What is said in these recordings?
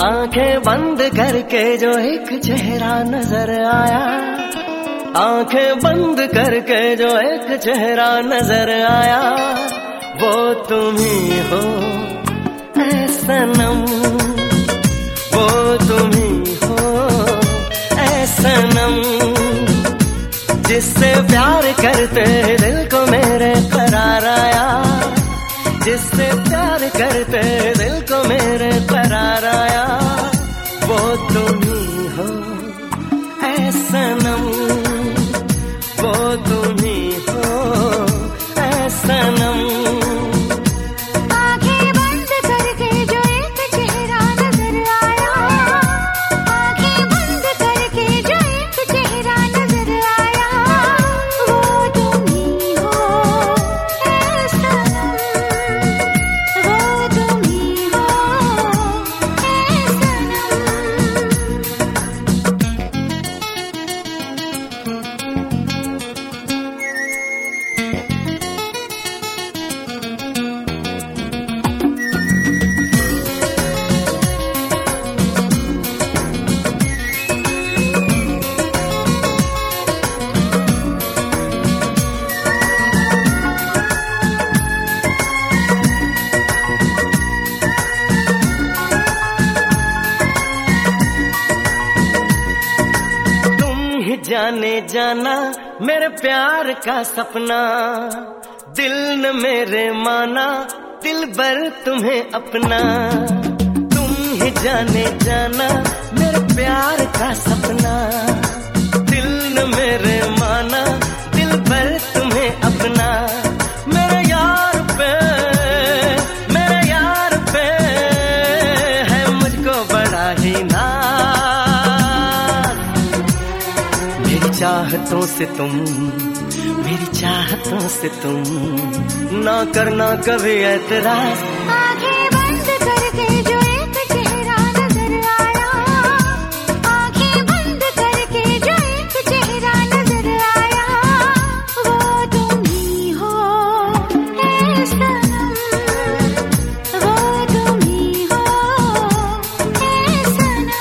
आंखें बंद करके जो एक चेहरा नजर आया, आंखें बंद करके जो एक चेहरा नजर आया, वो तुम ही हो ऐ सनम, वो तुम ही हो ऐ सनम। जिससे प्यार करते दिल को मेरे करार आया, जिससे प्यार करते दिल को मेरे करार आया, वो तुम ही हो ऐ सनम, वो तुम ही हो ऐ सनम। आंखें बंद करके जो एक चेहरा नजर आया, आंखें बंद करके जो एक चेहरा नजर आया, वो तुम ही हो ऐ सनम, वो तुम ही हो ऐ सनम। जाने जाना मेरे प्यार का सपना, दिल न मेरे माना दिल भर तुम्हें अपना। तुम ही जाने जाना मेरे प्यार का सपना, दिल न मेरे माना दिल भर तुम्हें अपना। मेरे यार पे है मुझको बड़ा ही नाज। मेरी चाहतों से तुम, मेरी चाहतों से तुम ना करना कभी ऐतराज। आंखें बंद करके जो एक चेहरा नजर आया, आंखें बंद करके जो एक चेहरा नजर आया, वो तुम ही हो ऐ सनम, वो तुम ही हो ऐ सनम।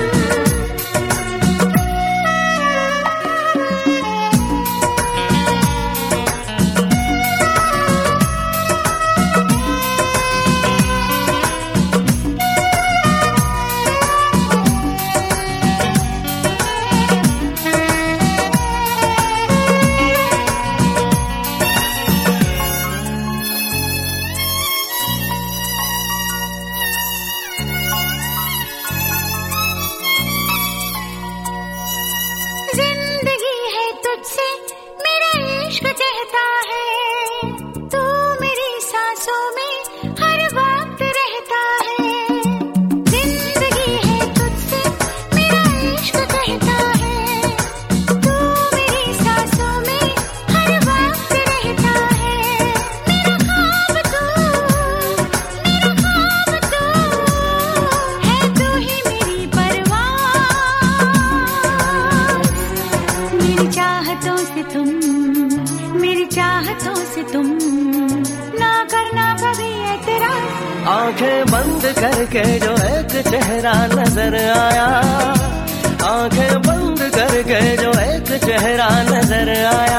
जिंदगी है तुझसे मेरा इश्क कहता है, तू मेरी सांसों में हर वक्त रहता है। जिंदगी है तुझसे मेरा इश्क कहता है, तू मेरी सांसों में हर वक्त रहता है। मेरा ख्वाब तू है, तू ही मेरी परवाह। मेरी चाहतों से तुम, मेरी चाहतों से तुम ना करना कभी ऐतराज। आंखें बंद करके जो एक चेहरा नजर आया, आंखें बंद करके जो एक चेहरा नजर आया,